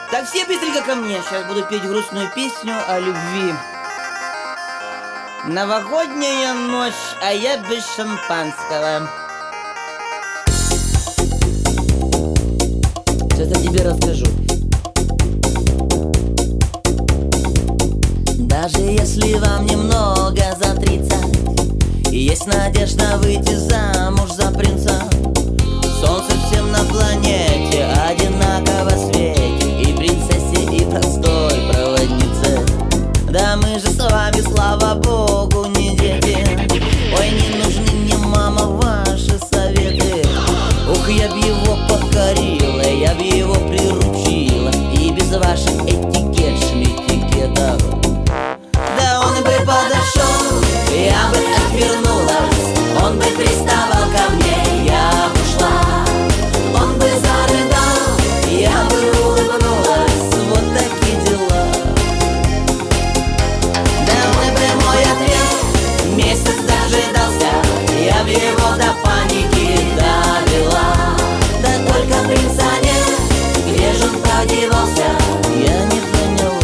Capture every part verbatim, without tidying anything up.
Так, все быстренько ко мне. Сейчас буду петь грустную песню о любви. Новогодняя ночь, а я без шампанского. Сейчас я тебе расскажу. Даже если вам немного за тридцать, и есть надежда выйти замуж за принца, солнце всем на планете одинаково светит, и принцессе, и простой проводнице. Да мы же с вами, слава богу, не дети. Ой, не нужны мне, мама, ваши советы. Ух, я б его покорила, я б его приручила, и без ваших этикет, шметикетов. Да он бы подошел, я бы отвернулась, он бы приставал ко мне, я бы ушла. Он бы зарыдал, я бы улыбнулась, вот такие дела. Да он бы мой ответ месяц дожидался, я б его до паники довела. Да только принца нет, где же он подевался, я не поняла.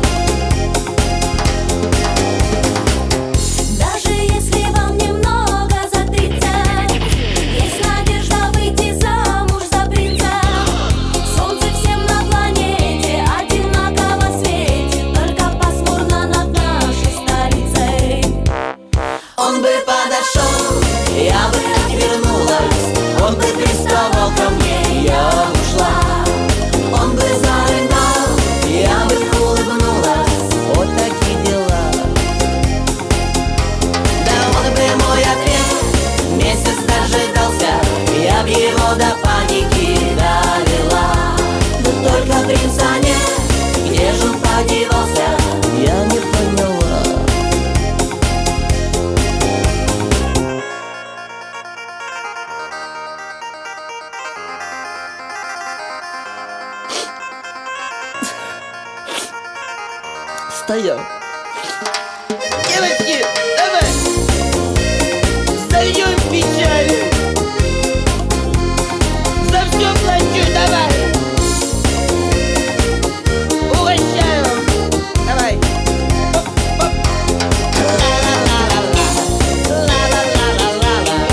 Даже если вам немного за тридцать, есть надежда выйти замуж за принца. Солнце всем на планете одинаково светит, только пасмурно над нашей столицей. Он бы подошел, я бы отвернулась, он бы приставал ко мне, я бы ушла. Он бы зарыдал, я бы улыбнулась, вот такие дела. Да он бы мой ответ месяц дожидался, я б его до паники довела. Да только принца нет, где же он подевался, я не поняла. Стоял. Девочки, давай зальем печаль. За все плачу, давай. Угощаю. Давай. Оп, оп. Ла-ла-ла-ла-ла. Ла-ла-ла-ла-ла.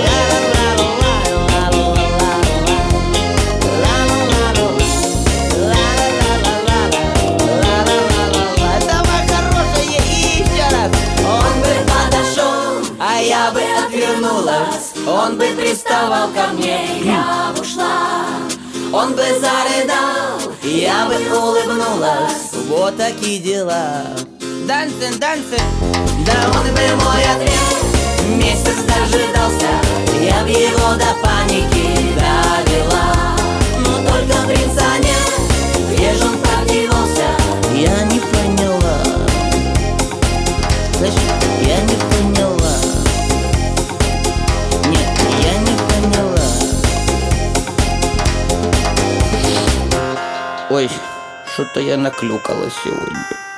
Я бы отвернулась, он бы приставал ко мне, я бы ушла. Он бы зарыдал, я бы улыбнулась, вот такие дела. Дансен, дансен. Да он бы мой ответ месяц дожидался, я б его до паники довела. Но только принца нет, где же он подевался, я не поняла. Слышь, я не поняла. Я не поняла. Ой, что-то я наклюкала сегодня.